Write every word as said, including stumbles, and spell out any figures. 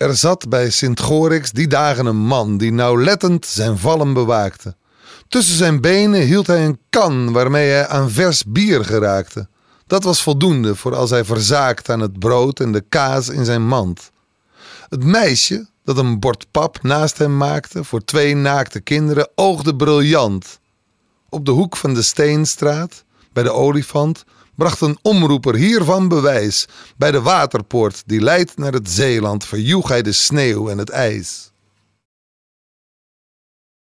Er zat bij Sint-Gorix die dagen een man die nauwlettend zijn vallen bewaakte. Tussen zijn benen hield hij een kan waarmee hij aan vers bier geraakte. Dat was voldoende voor als hij verzaakt aan het brood en de kaas in zijn mand. Het meisje dat een bord pap naast hem maakte voor twee naakte kinderen oogde briljant. Op de hoek van de Steenstraat, bij de Olifant, bracht een omroeper hiervan bewijs. Bij de waterpoort die leidt naar het Zeeland verjoeg hij de sneeuw en het ijs.